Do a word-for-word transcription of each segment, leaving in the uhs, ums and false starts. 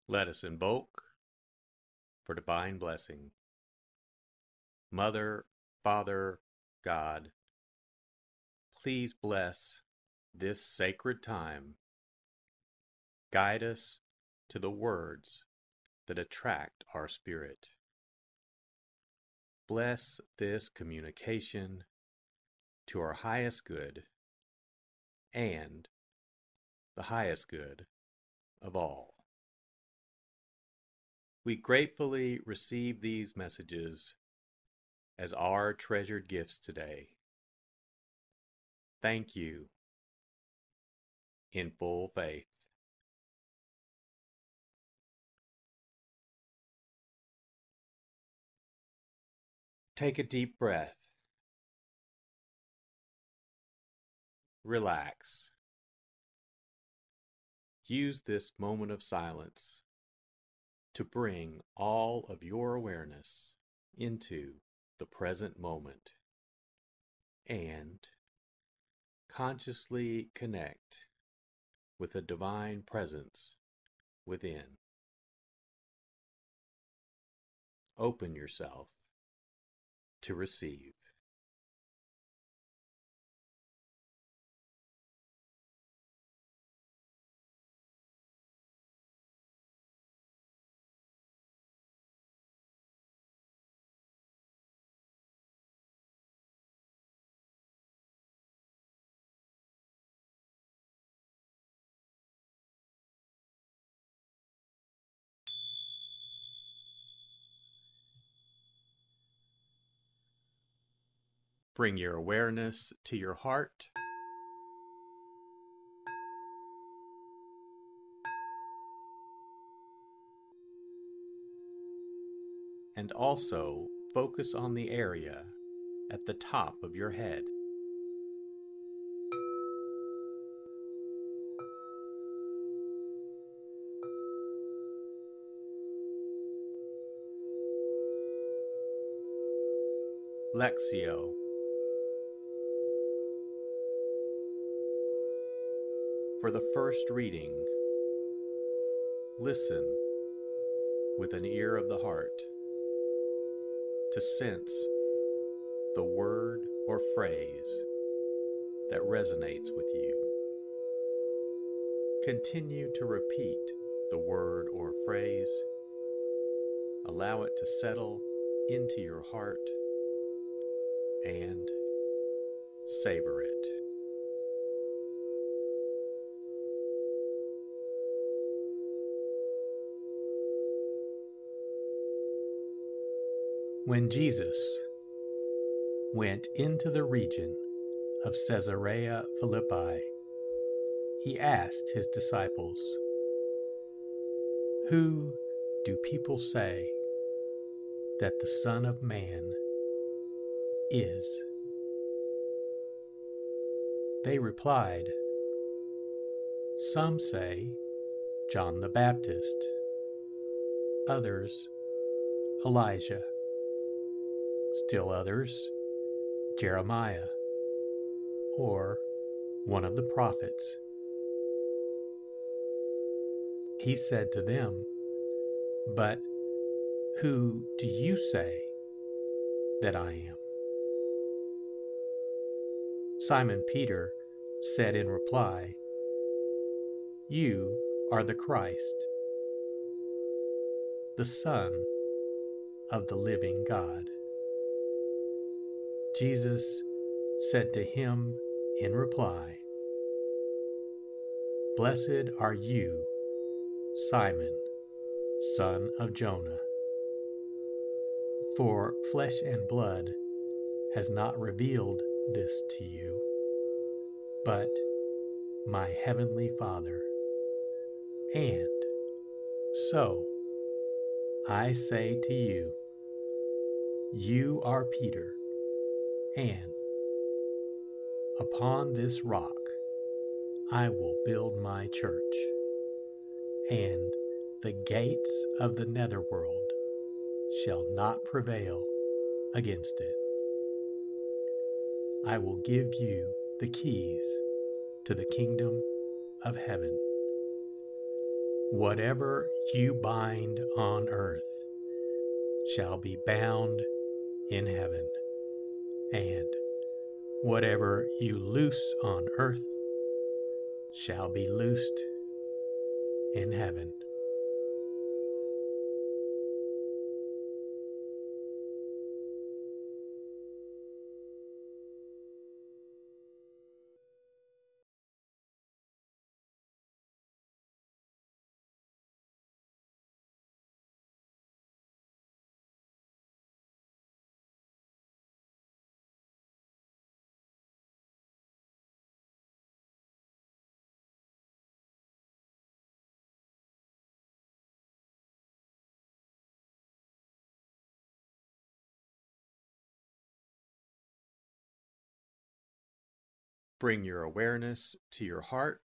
Let us invoke for divine blessing. Mother, Father, God, please bless this sacred time. Guide us to the words that attract our spirit. Bless this communication to our highest good and the highest good of all. We gratefully receive these messages as our treasured gifts today. Thank you in full faith. Take a deep breath. Relax. Use this moment of silence to bring all of your awareness into the present moment and consciously connect with the divine presence within. Open yourself to receive. Bring your awareness to your heart. And also focus on the area at the top of your head. Lectio. For the first reading, listen with an ear of the heart to sense the word or phrase that resonates with you. Continue to repeat the word or phrase. Allow it to settle into your heart and savor it. When Jesus went into the region of Caesarea Philippi, he asked his disciples, "Who do people say that the Son of Man is?" They replied, "Some say John the Baptist, others Elijah, still others Jeremiah, or one of the prophets." He said to them, "But who do you say that I am?" Simon Peter said in reply, "You are the Christ, the Son of the living God." Jesus said to him in reply, "Blessed are you, Simon, son of Jonah, for flesh and blood has not revealed this to you, but my heavenly Father. And so I say to you, you are Peter, and upon this rock I will build my church, and the gates of the netherworld shall not prevail against it. I will give you the keys to the kingdom of heaven. Whatever you bind on earth shall be bound in heaven, and whatever you loose on earth shall be loosed in heaven. Bring your awareness to your heart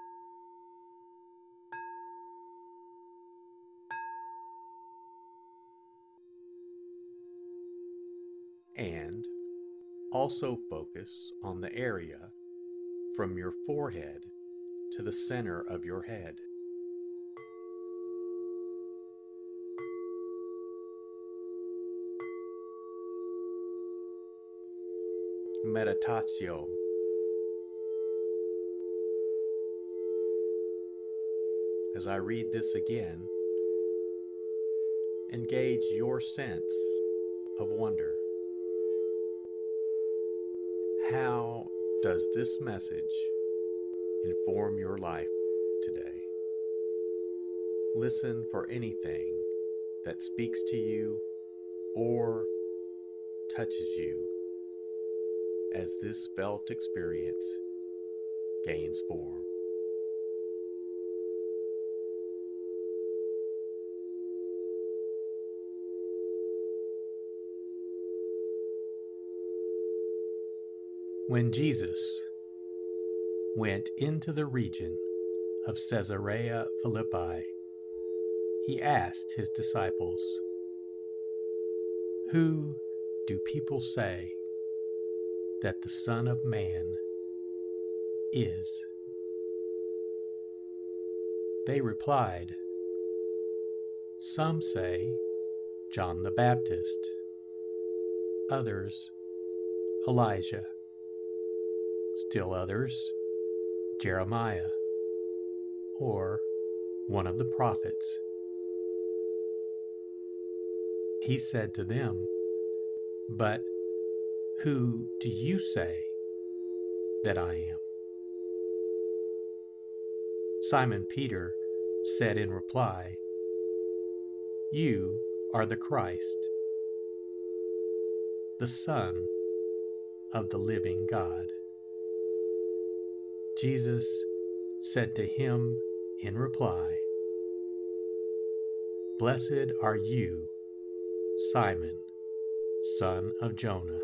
and also focus on the area from your forehead to the center of your head. Meditatio. As I read this again, engage your sense of wonder. How does this message inform your life today? Listen for anything that speaks to you or touches you as this felt experience gains form. When Jesus went into the region of Caesarea Philippi, he asked his disciples, "Who do people say that the Son of Man is?" They replied, "Some say John the Baptist, others Elijah, still others Jeremiah, or one of the prophets." He said to them, "But who do you say that I am?" Simon Peter said in reply, "You are the Christ, the Son of the living God." Jesus said to him in reply, "Blessed are you, Simon, son of Jonah,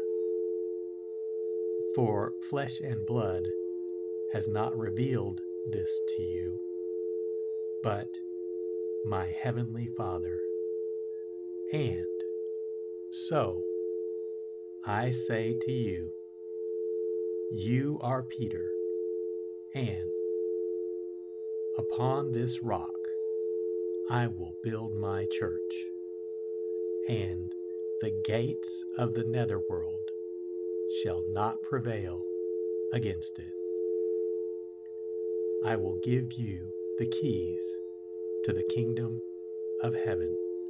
for flesh and blood has not revealed this to you, but my heavenly Father. And so I say to you, you are Peter, and upon this rock I will build my church, and the gates of the netherworld shall not prevail against it. I will give you the keys to the kingdom of heaven.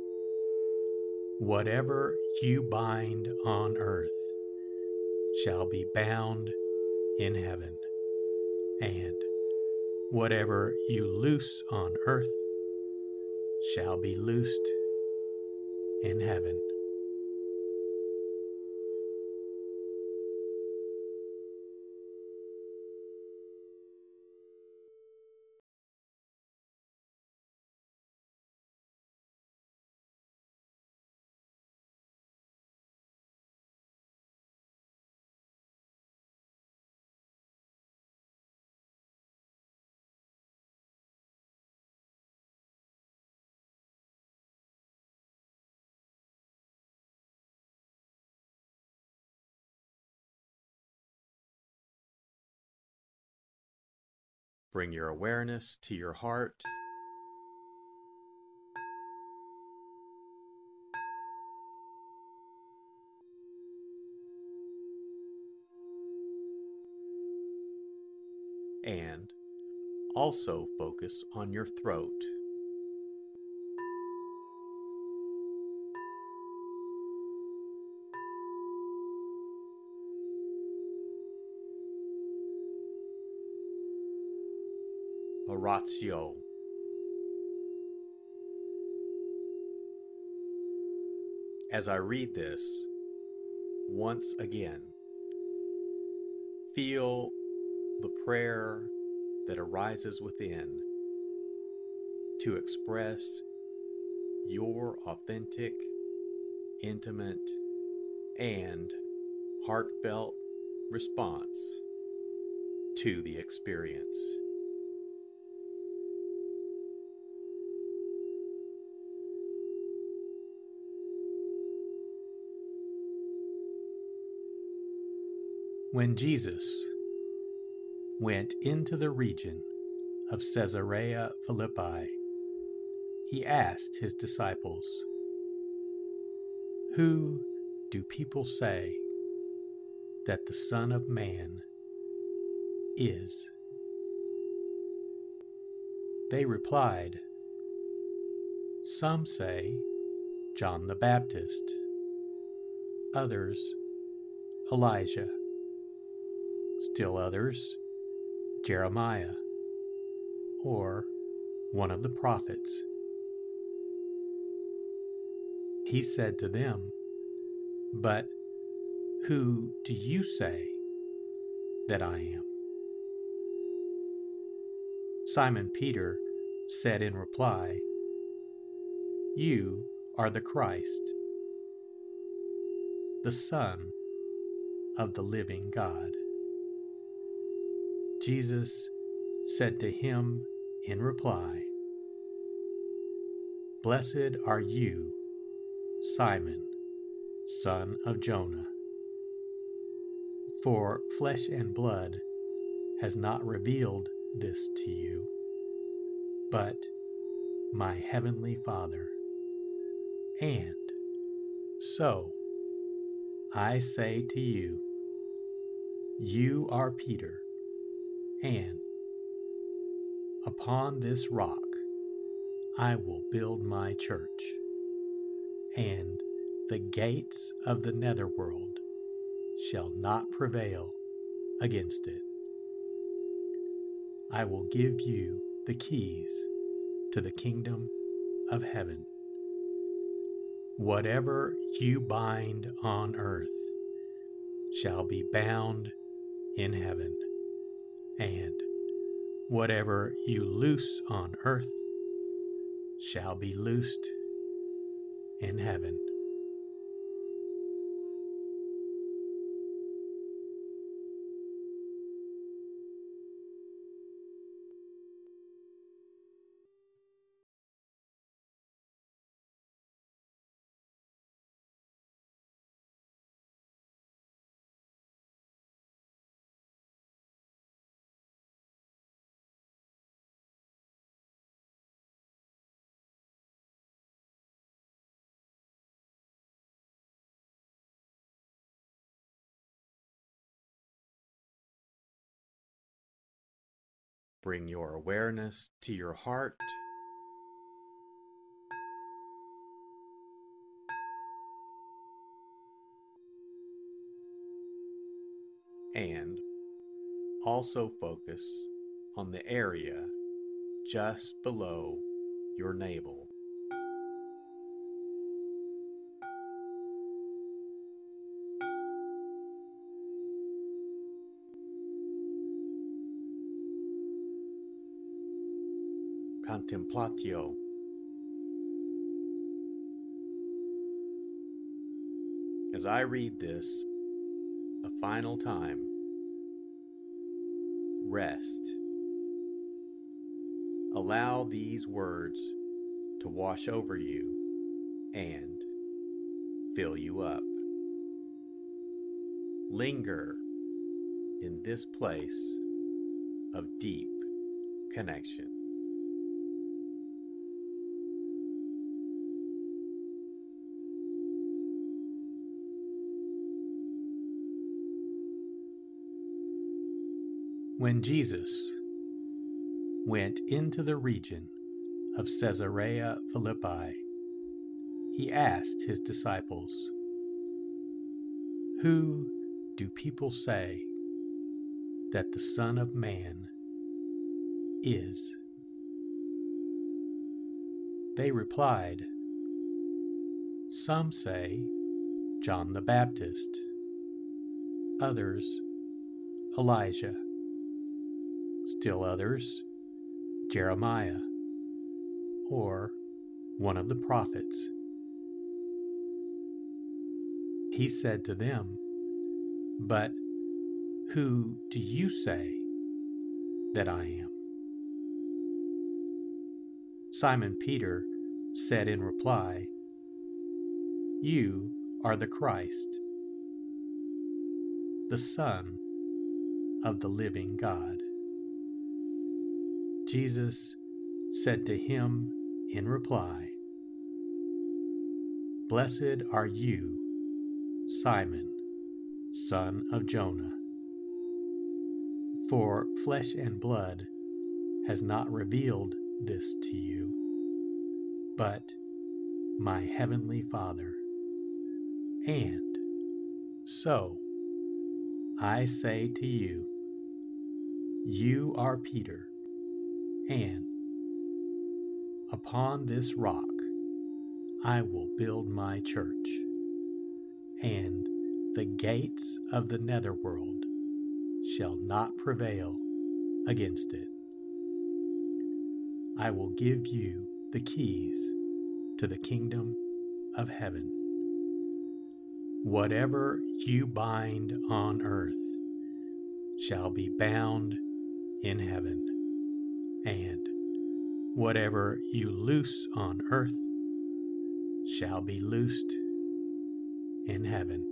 Whatever you bind on earth shall be bound in heaven, and whatever you loose on earth shall be loosed in heaven." Bring your awareness to your heart also focus on your throat. Oratio. As I read this, once again, feel the prayer that arises within to express your authentic, intimate, and heartfelt response to the experience. When Jesus went into the region of Caesarea Philippi, he asked his disciples, "Who do people say that the Son of Man is?" They replied, "Some say John the Baptist, others Elijah, still others Jeremiah, or one of the prophets." He said to them, "But who do you say that I am?" Simon Peter said in reply, "You are the Christ, the Son of the living God." Jesus said to him in reply, "Blessed are you, Simon, son of Jonah, for flesh and blood has not revealed this to you, but my heavenly Father. And so I say to you, you are Peter, and upon this rock I will build my church, and the gates of the netherworld shall not prevail against it. I will give you the keys to the kingdom of heaven. Whatever you bind on earth shall be bound in heaven, and whatever you loose on earth shall be loosed in heaven." Bring your awareness to your heart and also focus on the area just below your navel. Contemplatio. As I read this a final time, rest. Allow these words to wash over you and fill you up. Linger in this place of deep connection. When Jesus went into the region of Caesarea Philippi. He asked his disciples, "Who do people say that the Son of Man is?" They replied, "Some say John the Baptist, others Elijah, still others Jeremiah, or one of the prophets." He said to them, "But who do you say that I am?" Simon Peter said in reply, "You are the Christ, the Son of the living God." Jesus said to him in reply, "Blessed are you, Simon, son of Jonah, for flesh and blood has not revealed this to you, but my heavenly Father. And so I say to you, you are Peter, and upon this rock I will build my church, and the gates of the netherworld shall not prevail against it. I will give you the keys to the kingdom of heaven. Whatever you bind on earth shall be bound in heaven, and whatever you loose on earth shall be loosed in heaven."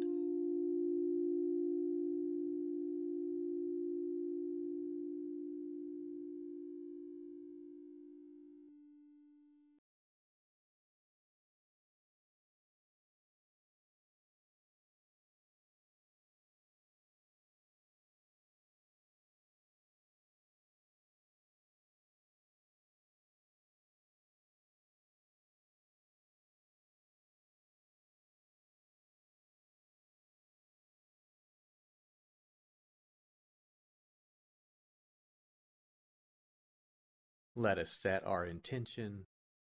Let us set our intention.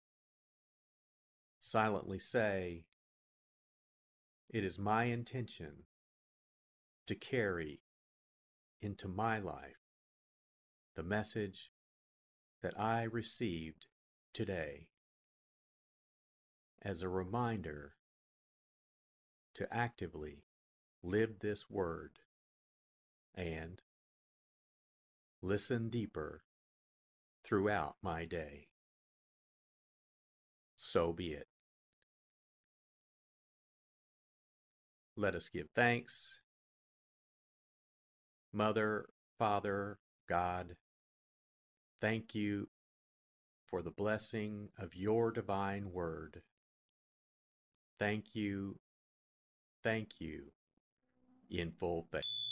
Silently say, "It is my intention to carry into my life the message that I received today as a reminder to actively live this word and listen deeper throughout my day." So be it. Let us give thanks. Mother, Father, God, thank you for the blessing of your divine word. Thank you, thank you, in full faith.